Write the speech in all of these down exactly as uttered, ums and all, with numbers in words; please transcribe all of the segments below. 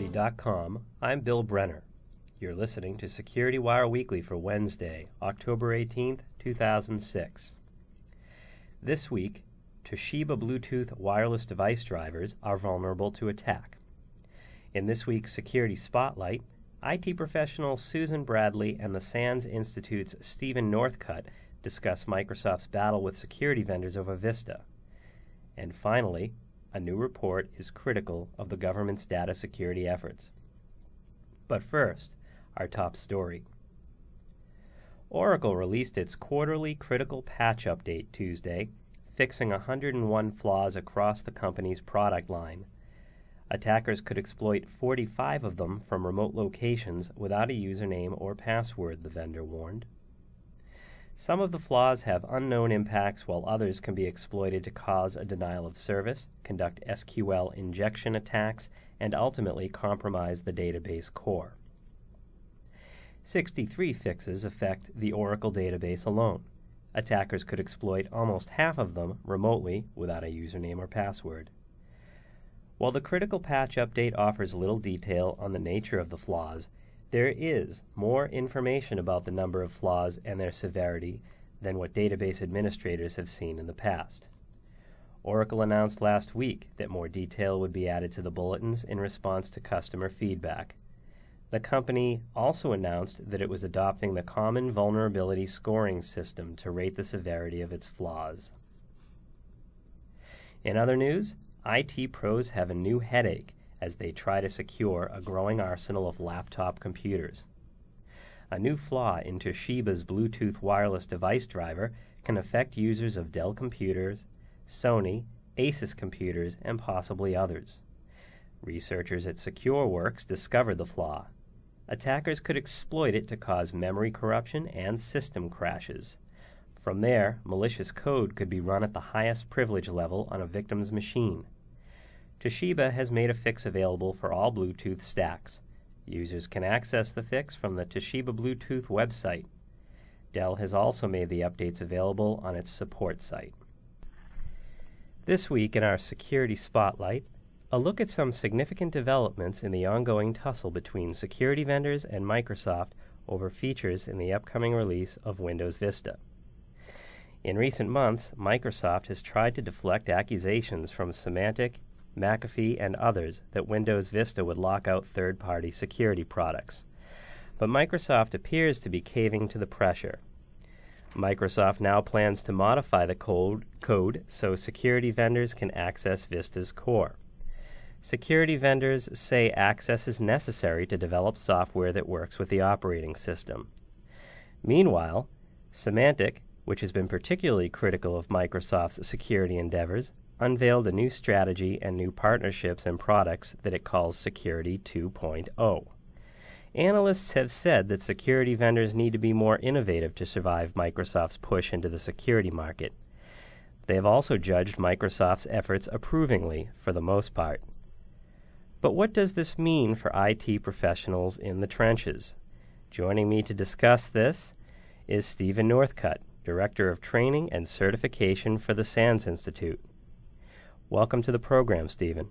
security dot com, I'm Bill Brenner. You're listening to Security Wire Weekly for Wednesday, October eighteenth, two thousand six. This week, Toshiba Bluetooth wireless device drivers are vulnerable to attack. In this week's Security Spotlight, I T professional Susan Bradley and the SANS Institute's Stephen Northcutt discuss Microsoft's battle with security vendors over Vista. And finally, a new report is critical of the government's data security efforts. But first, our top story. Oracle released its quarterly critical patch update Tuesday, fixing one hundred one flaws across the company's product line. Attackers could exploit forty-five of them from remote locations without a username or password, the vendor warned. Some of the flaws have unknown impacts, while others can be exploited to cause a denial of service, conduct S Q L injection attacks, and ultimately compromise the database core. sixty-three fixes affect the Oracle database alone. Attackers could exploit almost half of them remotely without a username or password. While the critical patch update offers little detail on the nature of the flaws, there is more information about the number of flaws and their severity than what database administrators have seen in the past. Oracle announced last week that more detail would be added to the bulletins in response to customer feedback. The company also announced that it was adopting the Common Vulnerability Scoring System to rate the severity of its flaws. In other news, I T pros have a new headache as they try to secure a growing arsenal of laptop computers. A new flaw in Toshiba's Bluetooth wireless device driver can affect users of Dell computers, Sony, Asus computers, and possibly others. Researchers at SecureWorks discovered the flaw. Attackers could exploit it to cause memory corruption and system crashes. From there, malicious code could be run at the highest privilege level on a victim's machine. Toshiba has made a fix available for all Bluetooth stacks. Users can access the fix from the Toshiba Bluetooth website. Dell has also made the updates available on its support site. This week in our Security Spotlight, a look at some significant developments in the ongoing tussle between security vendors and Microsoft over features in the upcoming release of Windows Vista. In recent months, Microsoft has tried to deflect accusations from Symantec, McAfee, and others that Windows Vista would lock out third-party security products. But Microsoft appears to be caving to the pressure. Microsoft now plans to modify the code, code so security vendors can access Vista's core. Security vendors say access is necessary to develop software that works with the operating system. Meanwhile, Symantec, which has been particularly critical of Microsoft's security endeavors, unveiled a new strategy and new partnerships and products that it calls Security two point oh. Analysts have said that security vendors need to be more innovative to survive Microsoft's push into the security market. They have also judged Microsoft's efforts approvingly for the most part. But what does this mean for I T professionals in the trenches? Joining me to discuss this is Stephen Northcutt, Director of Training and Certification for the SANS Institute. Welcome to the program, Stephen.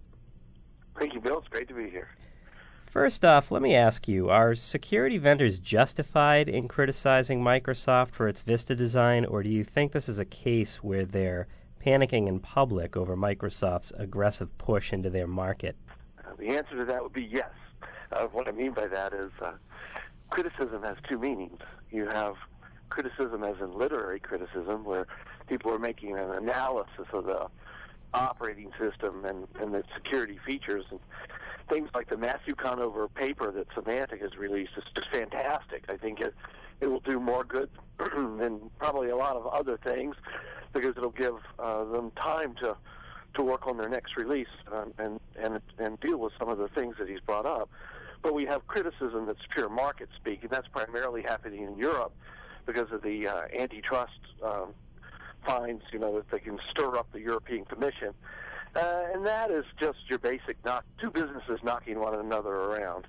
Thank you, Bill. It's great to be here. First off, let me ask you, are security vendors justified in criticizing Microsoft for its Vista design, or do you think this is a case where they're panicking in public over Microsoft's aggressive push into their market? Uh, the answer to that would be yes. Uh, what I mean by that is uh, criticism has two meanings. You have criticism as in literary criticism, where people are making an analysis of the operating system and, and the security features. And things like the Matthew Conover paper that Symantec has released is just fantastic. I think it, it will do more good than probably a lot of other things, because it'll give uh, them time to to work on their next release um, and, and and deal with some of the things that he's brought up. But we have criticism that's pure market speak, and that's primarily happening in Europe because of the uh, antitrust um, fines, you know, that they can stir up the European Commission. Uh, and that is just your basic knock, two businesses knocking one another around.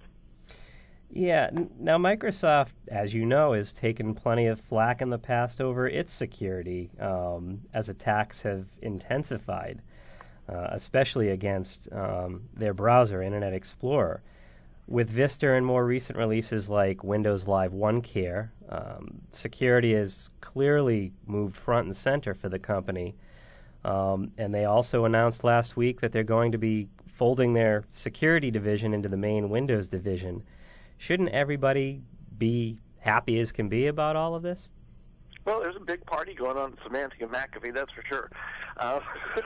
Yeah. Now, Microsoft, as you know, has taken plenty of flack in the past over its security um, as attacks have intensified. uh, especially against um, their browser, Internet Explorer. With Vista and more recent releases like Windows Live OneCare, um, security has clearly moved front and center for the company. Um, and they also announced last week that they're going to be folding their security division into the main Windows division. Shouldn't everybody be happy as can be about all of this? Well, there's a big party going on at Symantec and McAfee, that's for sure. Uh,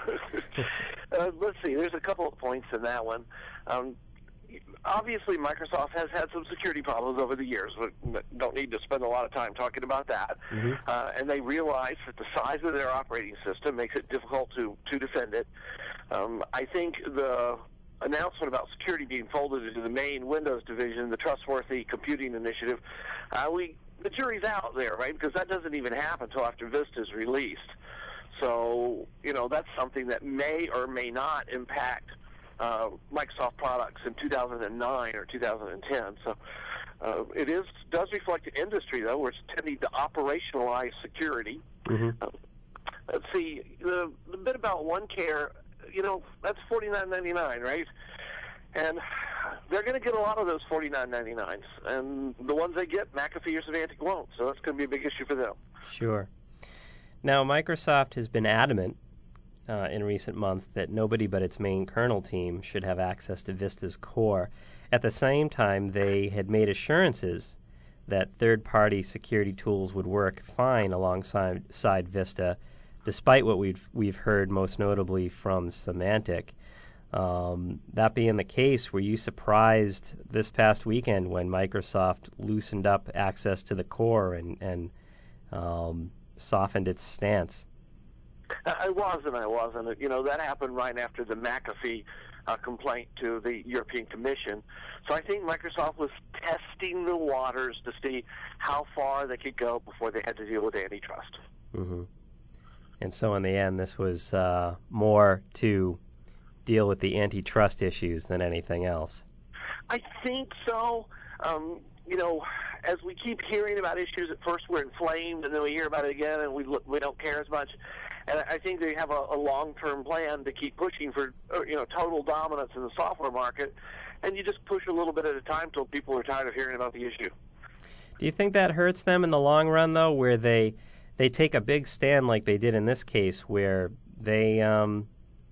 uh, let's see, there's a couple of points in that one. Um, obviously, Microsoft has had some security problems over the years. We don't need to spend a lot of time talking about that. Mm-hmm. Uh, and they realize that the size of their operating system makes it difficult to, to defend it. Um, I think the announcement about security being folded into the main Windows division, the Trustworthy Computing Initiative, uh, we the jury's out there, right? Because that doesn't even happen until after Vista is released. So, you know, that's something that may or may not impact uh, Microsoft products in two thousand nine or two thousand ten. So uh, it is does reflect the industry, though, where it's tending to operationalize security. Mm-hmm. Uh, let's see, the, the bit about OneCare, you know, that's forty-nine ninety-nine, right? And they're going to get a lot of those forty-nine ninety-nines. And the ones they get, McAfee or Symantec won't. So that's going to be a big issue for them. Sure. Now, Microsoft has been adamant uh, in recent months that nobody but its main kernel team should have access to Vista's core. At the same time, they had made assurances that third-party security tools would work fine alongside side Vista, despite what we've, we've heard most notably from Symantec. Um, that being the case, were you surprised this past weekend when Microsoft loosened up access to the core and, and um, softened its stance? I was and I wasn't. You know, that happened right after the McAfee uh, complaint to the European Commission. So I think Microsoft was testing the waters to see how far they could go before they had to deal with antitrust. Mm-hmm. And so in the end, this was uh, more to deal with the antitrust issues than anything else. I think so. Um, you know, as we keep hearing about issues, at first we're inflamed, and then we hear about it again, and we look, we don't care as much. And I think they have a, a long-term plan to keep pushing for, you know, total dominance in the software market, and you just push a little bit at a time until people are tired of hearing about the issue. Do you think that hurts them in the long run, though, where they they take a big stand like they did in this case, where they um,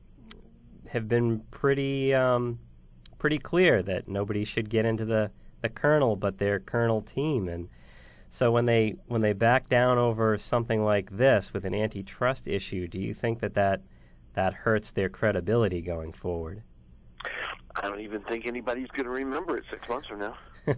have been pretty um, pretty clear that nobody should get into the, the kernel but their kernel team, and so when they when they back down over something like this with an antitrust issue, do you think that that, that hurts their credibility going forward? I don't even think anybody's going to remember it six months from now.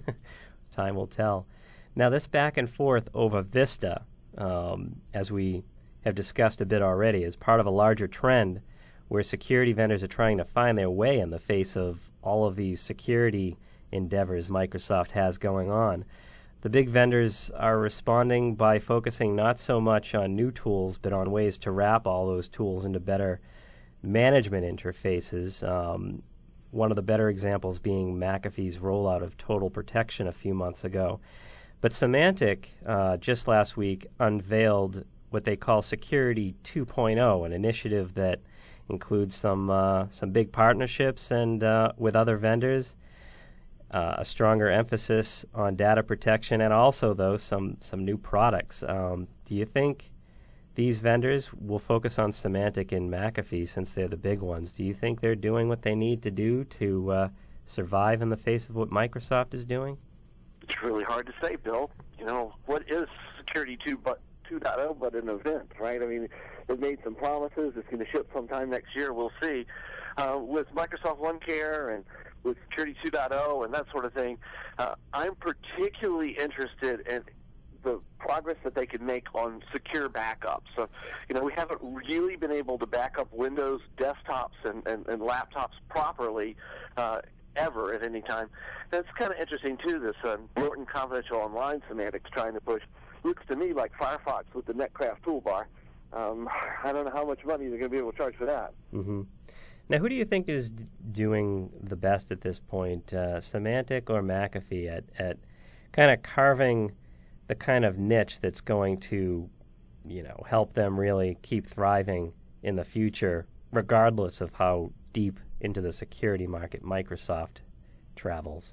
Time will tell. Now, this back and forth over Vista, um, as we have discussed a bit already, is part of a larger trend where security vendors are trying to find their way in the face of all of these security endeavors Microsoft has going on. The big vendors are responding by focusing not so much on new tools, but on ways to wrap all those tools into better management interfaces. Um, one of the better examples being McAfee's rollout of Total Protection a few months ago. But Symantec, uh, just last week, unveiled what they call Security two point oh, an initiative that includes some uh, some big partnerships and uh, with other vendors, uh, a stronger emphasis on data protection, and also, though, some, some new products. Um, do you think these vendors will focus on Symantec and McAfee since they're the big ones? Do you think they're doing what they need to do to uh, survive in the face of what Microsoft is doing? It's really hard to say, Bill. You know, what is Security two point oh but an event, right? I mean, they've made some promises. It's going to ship sometime next year. We'll see. Uh, with Microsoft OneCare and with Security two point oh and that sort of thing, uh, I'm particularly interested in the progress that they can make on secure backups. So, you know, we haven't really been able to back up Windows desktops and, and, and laptops properly uh, ever at any time. That's kind of interesting, too, this uh, Norton Confidential Online Symantec's trying to push. Looks to me like Firefox with the Netcraft toolbar. Um, I don't know how much money they're going to be able to charge for that. Mm-hmm. Now, who do you think is d- doing the best at this point, uh, Symantec or McAfee, at, at kind of carving the kind of niche that's going to, you know, help them really keep thriving in the future regardless of how deep into the security market Microsoft travels?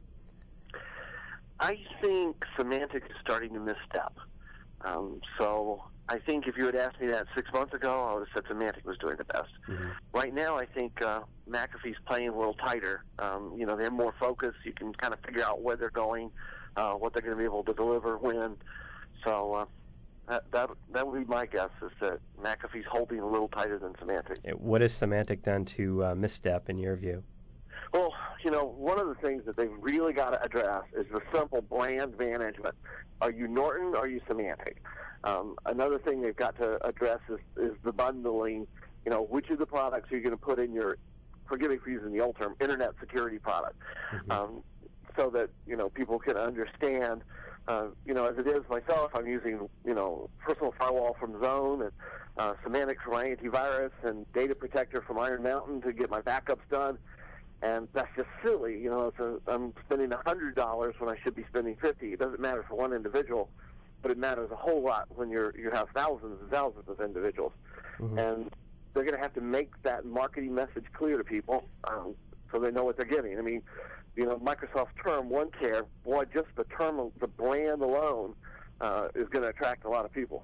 I think Symantec is starting to misstep. Um, so I think if you had asked me that six months ago, I would have said Symantec was doing the best. Mm-hmm. Right now, I think uh, McAfee's playing a little tighter. Um, you know, they have more focus. You can kind of figure out where they're going, uh, what they're going to be able to deliver, when. So uh, that, that that would be my guess, is that McAfee's holding a little tighter than Symantec. What has Symantec done to uh, misstep, in your view? Well, you know, one of the things that they've really got to address is the simple brand management. Are you Norton or are you Symantec? Um, another thing they've got to address is, is the bundling. You know, which of the products are you going to put in your, forgive me for using the old term, internet security product, mm-hmm. um, so that, you know, people can understand. Uh, you know, as it is myself, I'm using, you know, personal firewall from Zone and uh, Symantec for my antivirus and Data Protector from Iron Mountain to get my backups done. And that's just silly. You know, it's a, I'm spending one hundred dollars when I should be spending fifty dollars. It doesn't matter for one individual, but it matters a whole lot when you're you have thousands and thousands of individuals. Mm-hmm. And they're going to have to make that marketing message clear to people um, so they know what they're getting. I mean, you know, Microsoft's term, OneCare, boy, just the term, the brand alone uh, is going to attract a lot of people.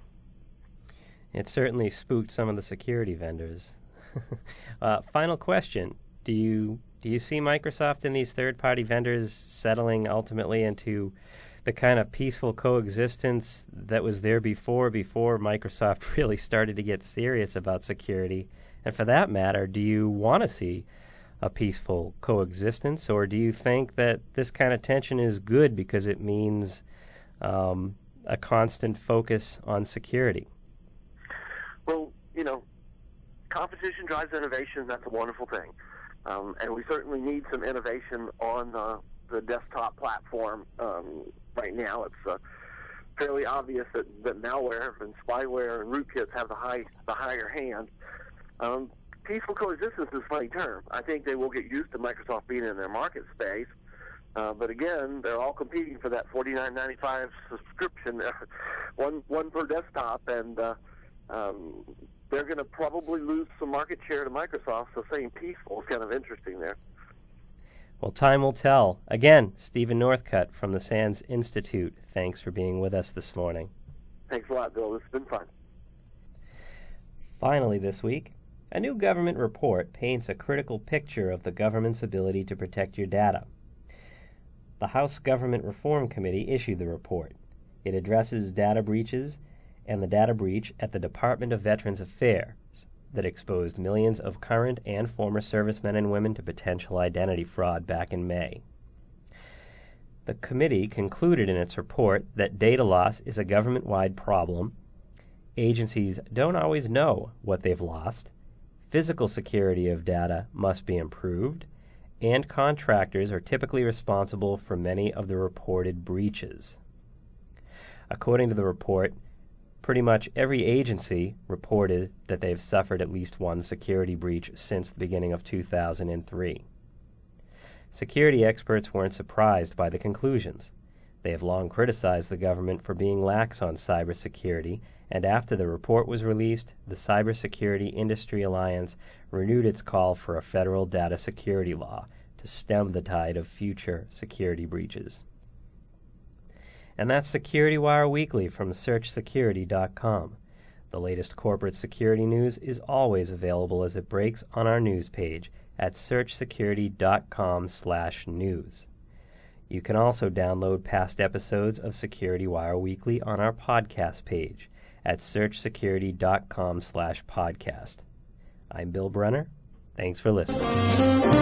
It certainly spooked some of the security vendors. uh, final question. Do you do you see Microsoft and these third-party vendors settling ultimately into the kind of peaceful coexistence that was there before, before Microsoft really started to get serious about security? And for that matter, do you want to see a peaceful coexistence, or do you think that this kind of tension is good because it means um, a constant focus on security? Well, you know, competition drives innovation. That's a wonderful thing. Um, and we certainly need some innovation on uh, the desktop platform. Um, right now, it's uh, fairly obvious that, that malware and spyware and rootkits have the high the higher hand. Um, peaceful coexistence is a funny term. I think they will get used to Microsoft being in their market space. Uh, but again, they're all competing for that forty-nine ninety-five subscription, one one per desktop, and uh, um, they're going to probably lose some market share to Microsoft, so saying peaceful is kind of interesting there. Well, time will tell. Again, Stephen Northcutt from the SANS Institute, thanks for being with us this morning. Thanks a lot, Bill. This has been fun. Finally this week, a new government report paints a critical picture of the government's ability to protect your data. The House Government Reform Committee issued the report. It addresses data breaches and the data breach at the Department of Veterans Affairs that exposed millions of current and former servicemen and women to potential identity fraud back in May. The committee concluded in its report that data loss is a government-wide problem, agencies don't always know what they've lost, physical security of data must be improved, and contractors are typically responsible for many of the reported breaches. According to the report, pretty much every agency reported that they've suffered at least one security breach since the beginning of two thousand three. Security experts weren't surprised by the conclusions. They have long criticized the government for being lax on cybersecurity, and after the report was released, the Cybersecurity Industry Alliance renewed its call for a federal data security law to stem the tide of future security breaches. And that's Security Wire Weekly from search security dot com. The latest corporate security news is always available as it breaks on our news page at search security dot com slash news. You can also download past episodes of Security Wire Weekly on our podcast page at search security dot com slash podcast. I'm Bill Brenner. Thanks for listening.